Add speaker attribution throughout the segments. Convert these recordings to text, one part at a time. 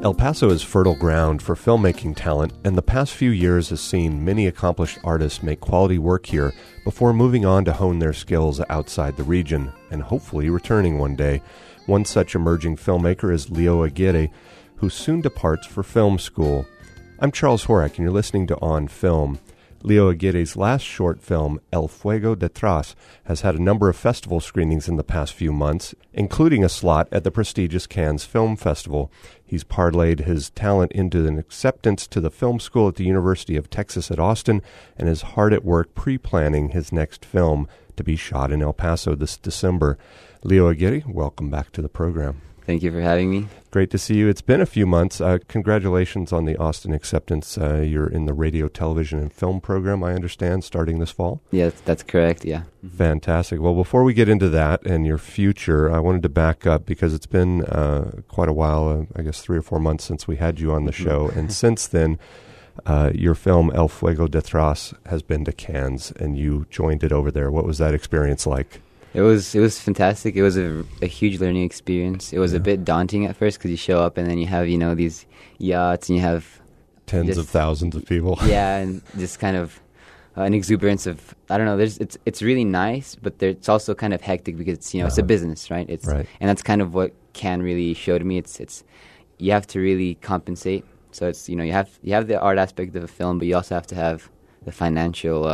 Speaker 1: El Paso is fertile ground for filmmaking talent, and the past few years has seen many accomplished artists make quality work here before moving on to hone their skills outside the region, and hopefully returning one day. One such emerging filmmaker is Leo Aguirre, who soon departs for film school. I'm Charles Horak, and you're listening to On Film. Leo Aguirre's last short film, El Fuego Detrás, has had a number of festival screenings in the past few months, including a slot at the prestigious Cannes Film Festival. He's parlayed his talent into an acceptance to the film school at the University of Texas at Austin and is hard at work pre-planning his next film to be shot in El Paso this December. Leo Aguirre, welcome back to the program.
Speaker 2: Thank you for having me.
Speaker 1: Great to see you. It's been a few months. Congratulations on the Austin acceptance. You're in the radio, television, and film program, I understand, starting this fall?
Speaker 2: Yeah, that's correct, yeah.
Speaker 1: Fantastic. Well, before we get into that and your future, I wanted to back up because it's been quite a while, I guess 3 or 4 months since we had you on the show. And since then, your film, El Fuego Detrás, has been to Cannes, and you joined it over there. What was that experience like?
Speaker 2: It was fantastic. It was a huge learning experience. It was a bit daunting at first because you show up and then you have, these yachts and you have
Speaker 1: tens of thousands of people.
Speaker 2: Yeah, and just kind of an exuberance of, I don't know, it's really nice, but it's also kind of hectic because it's a business, right?
Speaker 1: Right.
Speaker 2: And that's kind of what Cannes really showed me. It's you have to really compensate. So it's you have the art aspect of a film, but you also have to have the financial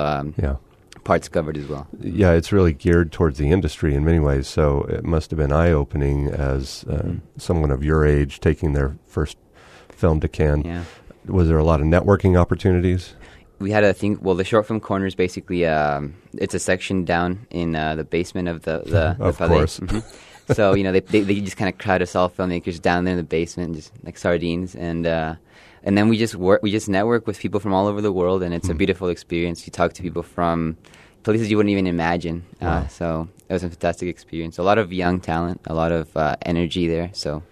Speaker 2: parts covered as well.
Speaker 1: Yeah, it's really geared towards the industry in many ways, so it must have been eye-opening as someone of your age taking their first film to Cannes.
Speaker 2: Yeah.
Speaker 1: Was there a lot of networking opportunities?
Speaker 2: We had the short film corner is basically, it's a section down in the basement of the
Speaker 1: Of
Speaker 2: palais.
Speaker 1: course.
Speaker 2: Mm-hmm. So, they just kind of crowd us all filmmakers down there in the basement, just like sardines, and then we just network with people from all over the world, and it's a beautiful experience. You talk to people from places you wouldn't even imagine.
Speaker 1: Wow.
Speaker 2: So it was a fantastic experience. A lot of young talent, a lot of energy there. So.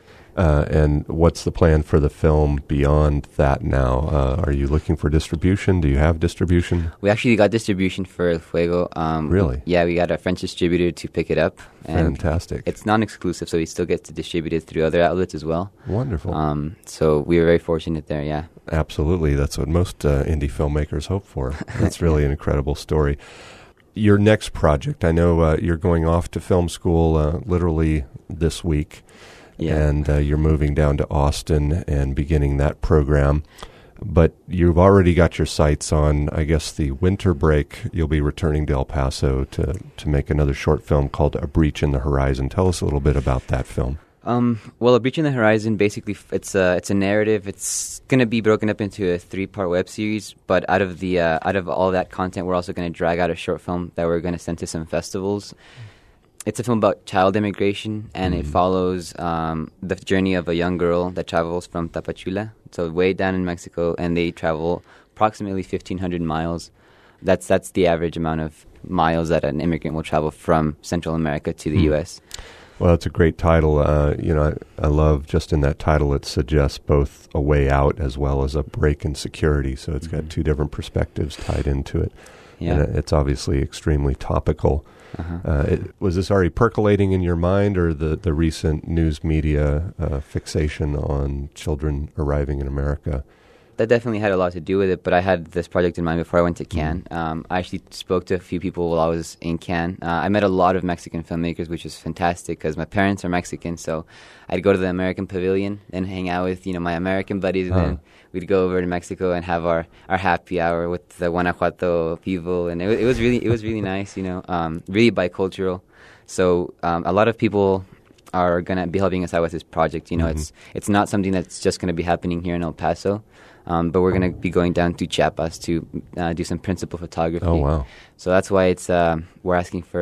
Speaker 1: And what's the plan for the film beyond that now? Are you looking for distribution? Do you have distribution?
Speaker 2: We actually got distribution for El Fuego.
Speaker 1: Really?
Speaker 2: Yeah, we got a French distributor to pick it up. And
Speaker 1: fantastic.
Speaker 2: It's non-exclusive, so we still get to distribute it through other outlets as well.
Speaker 1: Wonderful.
Speaker 2: So we were very fortunate there, yeah.
Speaker 1: Absolutely. That's what most indie filmmakers hope for. That's really an incredible story. Your next project, I know you're going off to film school literally this week.
Speaker 2: Yeah.
Speaker 1: And you're moving down to Austin and beginning that program. But you've already got your sights on, I guess, the winter break. You'll be returning to El Paso to make another short film called A Breach in the Horizon. Tell us a little bit about that film.
Speaker 2: Well, A Breach in the Horizon, basically, it's a narrative. It's going to be broken up into a 3-part web series. But out of all that content, we're also going to drag out a short film that we're going to send to some festivals. It's a film about child immigration, and it follows the journey of a young girl that travels from Tapachula, so way down in Mexico, and they travel approximately 1,500 miles. That's the average amount of miles that an immigrant will travel from Central America to the U.S.
Speaker 1: Well, it's a great title. I love just in that title it suggests both a way out as well as a break in security, so it's got two different perspectives tied into it.
Speaker 2: Yeah.
Speaker 1: And it's obviously extremely topical. Was this already percolating in your mind, or the recent news media fixation on children arriving in America?
Speaker 2: That definitely had a lot to do with it, but I had this project in mind before I went to Cannes. I actually spoke to a few people while I was in Cannes. I met a lot of Mexican filmmakers, which was fantastic because my parents are Mexican, so I'd go to the American Pavilion and hang out with my American buddies, and then we'd go over to Mexico and have our happy hour with the Guanajuato people, and it was really nice, really bicultural. So a lot of people are going to be helping us out with this project. It's not something that's just going to be happening here in El Paso. But we're going to be going down to Chiapas to do some principal photography.
Speaker 1: Oh, wow.
Speaker 2: So that's why we're asking for,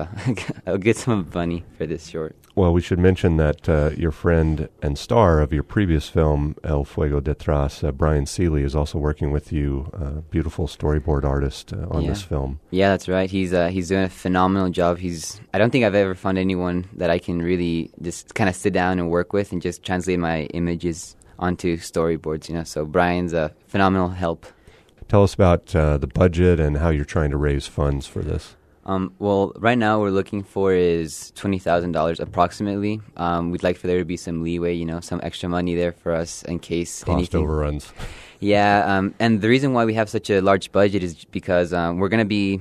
Speaker 2: a good sum of money for this short.
Speaker 1: Well, we should mention that your friend and star of your previous film, El Fuego Detrás, Brian Seeley, is also working with you, beautiful storyboard artist on this film.
Speaker 2: Yeah, that's right. He's doing a phenomenal job. I don't think I've ever found anyone that I can really just kind of sit down and work with and just translate my images onto storyboards, so Brian's a phenomenal help.
Speaker 1: Tell us about the budget and how you're trying to raise funds for this.
Speaker 2: Well, right now we're looking for is $20,000 approximately. We'd like for there to be some leeway, some extra money there for us in case
Speaker 1: Cost
Speaker 2: anything
Speaker 1: overruns.
Speaker 2: Yeah, and the reason why we have such a large budget is because we're going to be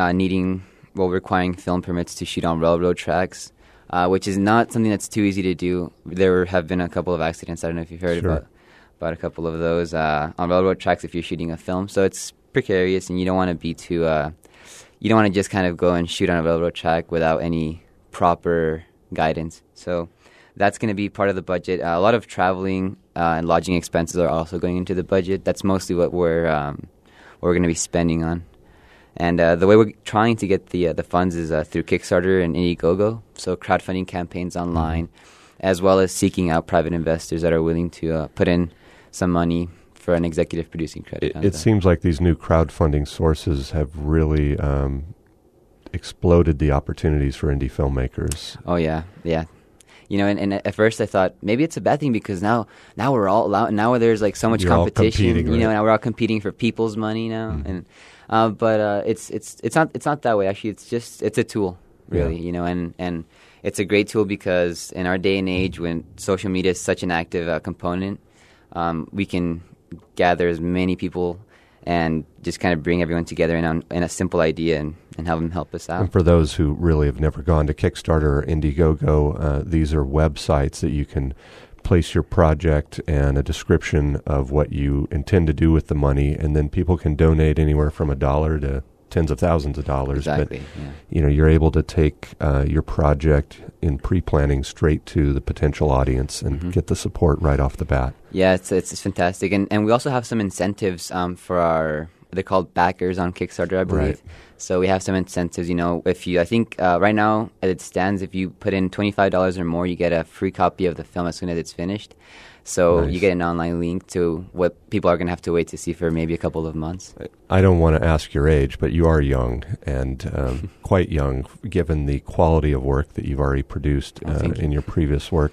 Speaker 2: requiring film permits to shoot on railroad tracks, which is not something that's too easy to do. There have been a couple of accidents. I don't know if you've heard about a couple of those on railroad tracks if you're shooting a film. So it's precarious, and you don't want to be too. You don't want to just kind of go and shoot on a railroad track without any proper guidance. So that's going to be part of the budget. A lot of traveling and lodging expenses are also going into the budget. That's mostly what we're going to be spending on. And the way we're trying to get the funds is through Kickstarter and Indiegogo, so crowdfunding campaigns online, as well as seeking out private investors that are willing to put in some money for an executive producing credit.
Speaker 1: It seems like these new crowdfunding sources have really exploded the opportunities for indie filmmakers.
Speaker 2: Oh, yeah. And at first I thought maybe it's a bad thing because now we're all out. Now there's like so much competition,
Speaker 1: right?
Speaker 2: Now we're all competing for people's money now. Mm-hmm. But it's not that way. Actually, it's a tool, really, and it's a great tool because in our day and age when social media is such an active component, we can gather as many people and just kind of bring everyone together in a simple idea and have them help us out.
Speaker 1: And for those who really have never gone to Kickstarter or Indiegogo, these are websites that you can place your project and a description of what you intend to do with the money, and then people can donate anywhere from $1 to tens of thousands of dollars.
Speaker 2: Exactly.
Speaker 1: But, you're able to take your project in pre-planning straight to the potential audience and get the support right off the bat.
Speaker 2: Yeah, it's fantastic. And we also have some incentives for they're called backers on Kickstarter, I believe.
Speaker 1: Right.
Speaker 2: So we have some incentives, I think right now as it stands, if you put in $25 or more, you get a free copy of the film as soon as it's finished. So
Speaker 1: nice.
Speaker 2: You get an online link to what people are going to have to wait to see for maybe a couple of months.
Speaker 1: I don't want to ask your age, but you are young and quite young, given the quality of work that you've already produced in your previous work.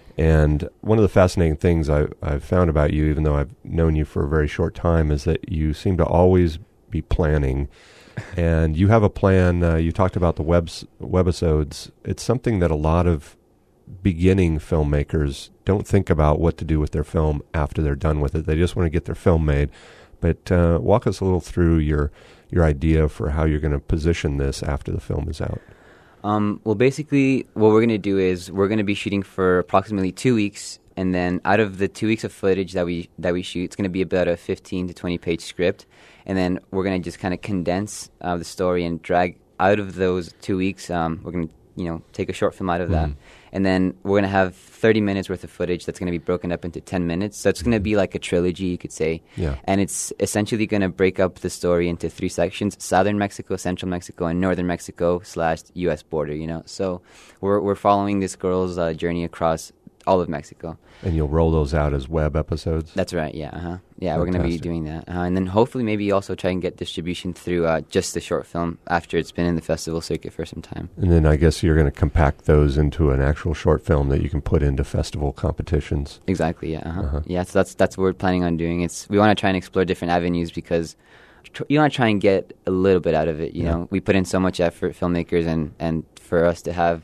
Speaker 1: And one of the fascinating things I've found about you, even though I've known you for a very short time, is that you seem to always be planning. And you have a plan. You talked about the webisodes. It's something that a lot of beginning filmmakers don't think about what to do with their film after they're done with it. They just want to get their film made. But walk us a little through your idea for how you're going to position this after the film is out.
Speaker 2: Well, basically, what we're going to do is we're going to be shooting for approximately 2 weeks, and then out of the 2 weeks of footage that we shoot, it's going to be about a 15 to 20-page script, and then we're going to just kind of condense the story and drag out of those 2 weeks. We're going to take a short film out of that, and then we're going to have 30 minutes worth of footage that's going to be broken up into 10 minutes. So it's going to be like a trilogy, you could say.
Speaker 1: Yeah.
Speaker 2: And it's essentially going to break up the story into 3 sections: Southern Mexico, Central Mexico, and Northern Mexico / U.S. border, So we're following this girl's journey across all of Mexico.
Speaker 1: And you'll roll those out as web episodes?
Speaker 2: That's right, yeah. Yeah, we're going to be doing that. And then hopefully maybe also try and get distribution through just the short film after it's been in the festival circuit for some time.
Speaker 1: And then I guess you're going to compact those into an actual short film that you can put into festival competitions.
Speaker 2: Exactly, yeah. Yeah, so that's what we're planning on doing. We want to try and explore different avenues because you want to try and get a little bit out of it, you know. We put in so much effort, filmmakers, and for us to have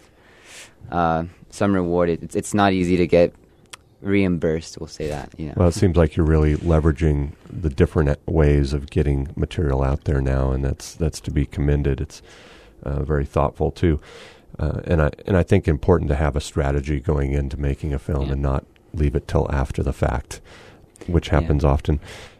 Speaker 2: some reward, it's not easy to get reimbursed, we'll say that.
Speaker 1: Well, it seems like you're really leveraging the different ways of getting material out there now, and that's to be commended. It's very thoughtful too, and I think important to have a strategy going into making a film and not leave it till after the fact, which happens often.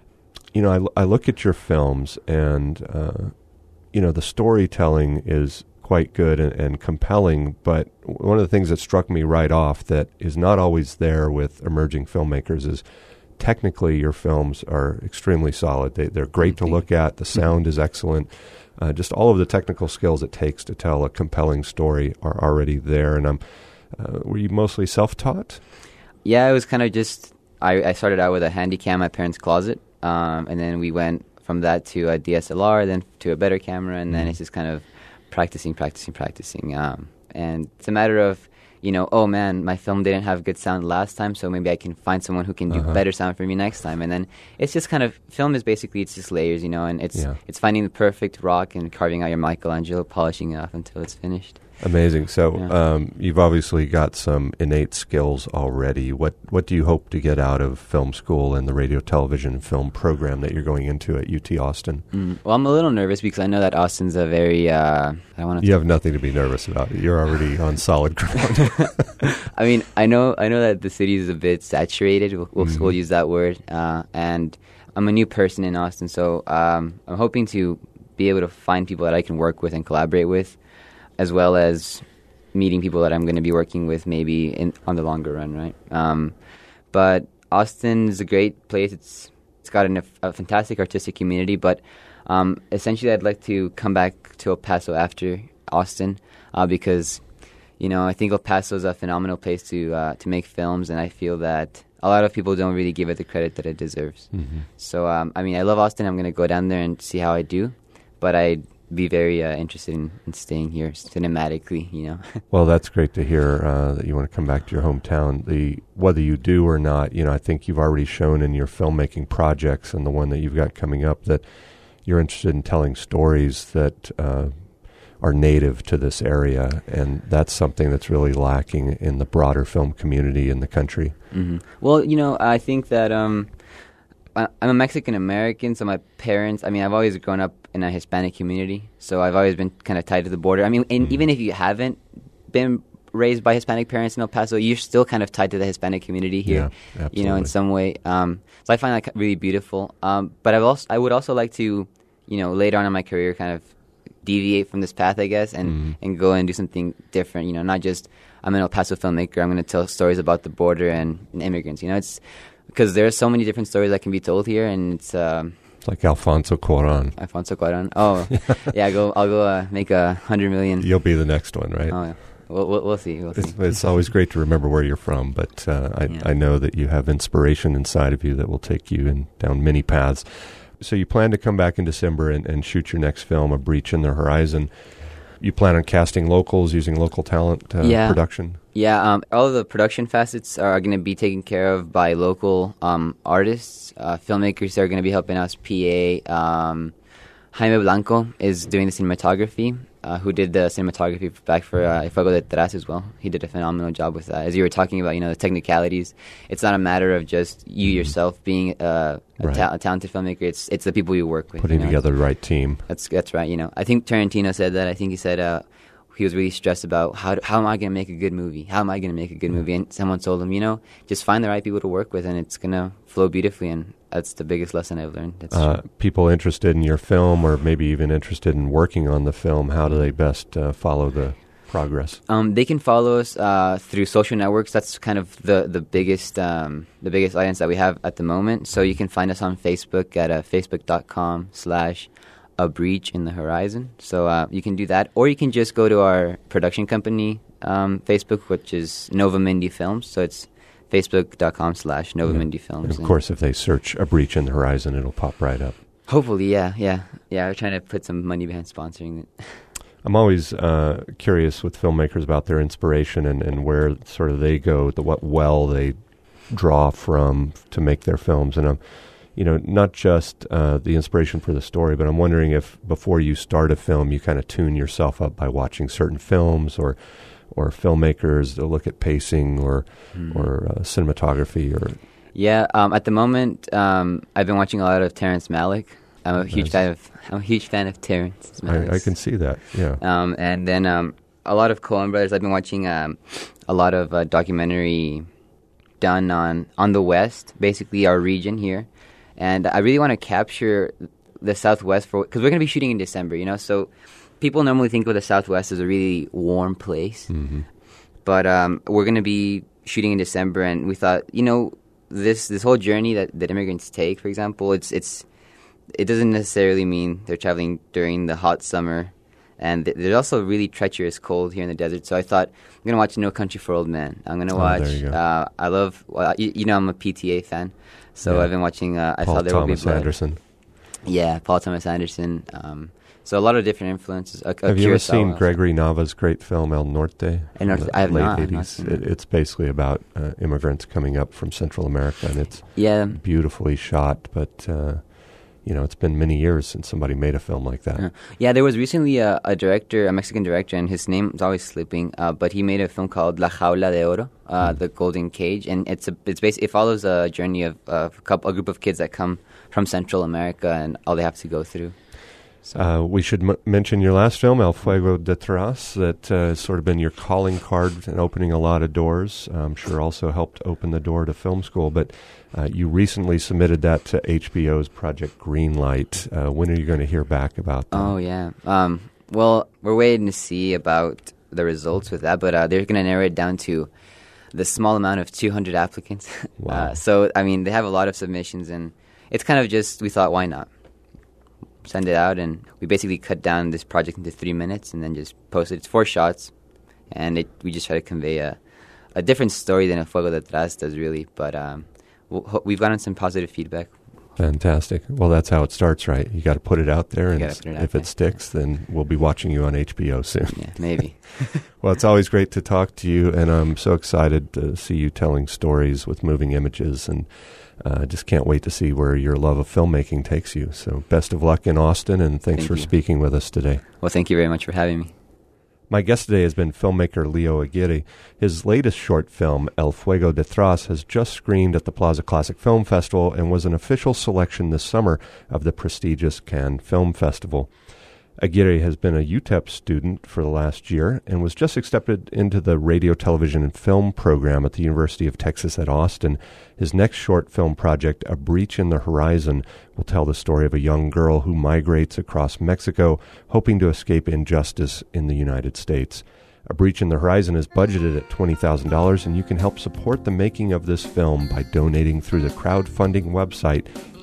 Speaker 1: I look at your films, and the storytelling is quite good and compelling, but one of the things that struck me right off that is not always there with emerging filmmakers is technically your films are extremely solid. They're great to look at. The sound is excellent. Just all of the technical skills it takes to tell a compelling story are already there. And were you mostly self-taught?
Speaker 2: Yeah, it was kind of just, I started out with a handy cam in my parents' closet, and then we went from that to a DSLR, then to a better camera, and then it's just kind of practicing. And it's a matter of, oh man, my film didn't have good sound last time, so maybe I can find someone who can do better sound for me next time. And then it's just kind of, film is basically, it's just layers, and it's finding the perfect rock and carving out your Michelangelo, polishing it off until it's finished.
Speaker 1: Amazing. So you've obviously got some innate skills already. What do you hope to get out of film school and the radio, television, film program that you're going into at UT Austin?
Speaker 2: Well, I'm a little nervous because I know that Austin's a very, You
Speaker 1: have nothing to be nervous about. You're already on solid ground.
Speaker 2: I mean, I know that the city is a bit saturated. We'll use that word. And I'm a new person in Austin, so I'm hoping to be able to find people that I can work with and collaborate with, as well as meeting people that I'm going to be working with maybe on the longer run, right? But Austin is a great place. It's got a fantastic artistic community, but essentially I'd like to come back to El Paso after Austin because, I think El Paso is a phenomenal place to make films, and I feel that a lot of people don't really give it the credit that it deserves. So, I love Austin. I'm going to go down there and see how I do, but I'd be very interested in staying here cinematically,
Speaker 1: Well, that's great to hear that you want to come back to your hometown. Whether you do or not, I think you've already shown in your filmmaking projects and the one that you've got coming up that you're interested in telling stories that are native to this area, and that's something that's really lacking in the broader film community in the country.
Speaker 2: Well, I think that I'm a Mexican-American, so my parents, I've always grown up in a Hispanic community, so I've always been kind of tied to the border. And even if you haven't been raised by Hispanic parents in El Paso, you're still kind of tied to the Hispanic community here, in some way. So I find that really beautiful. But I would also like to, later on in my career, kind of deviate from this path, I guess, and go and do something different. Not just I'm an El Paso filmmaker. I'm going to tell stories about the border and immigrants. It's because there are so many different stories that can be told here, and it's
Speaker 1: like Alfonso Cuarón.
Speaker 2: Oh, yeah. I'll go make 100 million.
Speaker 1: You'll be the next one, right?
Speaker 2: Oh, yeah. We'll see.
Speaker 1: It's always great to remember where you're from, but I know that you have inspiration inside of you that will take you down many paths. So you plan to come back in December and shoot your next film, A Breach in the Horizon. You plan on casting locals, using local talent production?
Speaker 2: Yeah, all of the production facets are going to be taken care of by local artists, filmmakers that are going to be helping us. PA, Jaime Blanco is doing the cinematography, who did the cinematography back for Fuego Detrás as well. He did a phenomenal job with that. As you were talking about, the technicalities, it's not a matter of just you yourself being a talented filmmaker. It's the people you work with.
Speaker 1: Putting together the right team.
Speaker 2: That's right. I think Tarantino said that. I think he said he was really stressed about how am I going to make a good movie? How am I going to make a good movie? And someone told him, just find the right people to work with, and it's going to flow beautifully. And that's the biggest lesson I've learned. That's
Speaker 1: people interested in your film, or maybe even interested in working on the film, how do they best follow the progress?
Speaker 2: They can follow us through social networks. That's kind of the biggest audience that we have at the moment. So you can find us on Facebook at facebook.com/A Breach in the Horizon. So you can do that, or you can just go to our production company Facebook, which is Nova Mindy Films. So it's facebook.com/Nova Mindy Films.
Speaker 1: And of course, if they search A Breach in the Horizon, it'll pop right up.
Speaker 2: Hopefully, yeah. We're trying to put some money behind sponsoring it.
Speaker 1: I'm always curious with filmmakers about their inspiration and where sort of they go, what well they draw from to make their films. And not just the inspiration for the story, but I'm wondering if before you start a film, you kind of tune yourself up by watching certain films or filmmakers to look at pacing or cinematography or.
Speaker 2: Yeah, at the moment, I've been watching a lot of Terrence Malick. I'm a huge fan of Terrence Malick.
Speaker 1: I can see that. Yeah.
Speaker 2: And then a lot of Coen brothers. I've been watching a lot of documentary done on the West, basically our region here. And I really want to capture the Southwest because we're going to be shooting in December, So people normally think of the Southwest as a really warm place. Mm-hmm. But we're going to be shooting in December, and we thought, this whole journey that immigrants take, for example, it doesn't necessarily mean they're traveling during the hot summer. And there's also really treacherous cold here in the desert. So I thought, I'm going to watch No Country for Old Men. I'm going to watch, I love, I'm a PTA fan. So I've been watching, I Saw There Will Be Blood.
Speaker 1: Anderson.
Speaker 2: Yeah, Paul Thomas Anderson. So a lot of different influences.
Speaker 1: Have you ever seen Gregory Nava's great film El Norte?
Speaker 2: I have
Speaker 1: late
Speaker 2: not.
Speaker 1: 80s. It's basically about immigrants coming up from Central America, and it's beautifully shot, but it's been many years since somebody made a film like that.
Speaker 2: Yeah, there was recently a Mexican director, and his name is always slipping, but he made a film called La Jaula de Oro, The Golden Cage, and it follows a journey of a group of kids that come from Central America and all they have to go through. So.
Speaker 1: We should mention your last film, El Fuego Detrás, that has sort of been your calling card and opening a lot of doors. I'm sure also helped open the door to film school, but you recently submitted that to HBO's Project Greenlight. When are you going to hear back about that?
Speaker 2: Oh, yeah. Well, we're waiting to see about the results with that, but they're going to narrow it down to the small amount of 200 applicants.
Speaker 1: Wow.
Speaker 2: So, I mean, they have a lot of submissions, and it's kind of just, we thought, why not? Send it out, and we basically cut down this project into 3 minutes and then just post it. It's 4 shots, and we just try to convey a different story than El Fuego Detrás does, really. But we've gotten some positive feedback.
Speaker 1: Fantastic. Well, that's how it starts, right? You got to put it out there, and if it sticks, then we'll be watching you on HBO soon.
Speaker 2: Yeah, maybe.
Speaker 1: Well, it's always great to talk to you, and I'm so excited to see you telling stories with moving images, and just can't wait to see where your love of filmmaking takes you. So best of luck in Austin, and thanks for speaking with us today.
Speaker 2: Well, thank you very much for having me.
Speaker 1: My guest today has been filmmaker Leo Aguirre. His latest short film, El Fuego Detrás, has just screened at the Plaza Classic Film Festival and was an official selection this summer of the prestigious Cannes Film Festival. Aguirre has been a UTEP student for the last year and was just accepted into the radio, television, and film program at the University of Texas at Austin. His next short film project, A Breach in the Horizon, will tell the story of a young girl who migrates across Mexico, hoping to escape injustice in the United States. A Breach in the Horizon is budgeted at $20,000, and you can help support the making of this film by donating through the crowdfunding website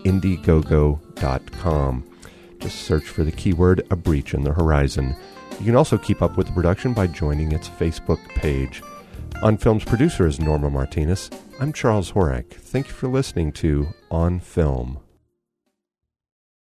Speaker 1: Indiegogo.com. Just search for the keyword A Breach in the Horizon. You can also keep up with the production by joining its Facebook page. On Film's producer is Norma Martinez. I'm Charles Horak. Thank you for listening to On Film.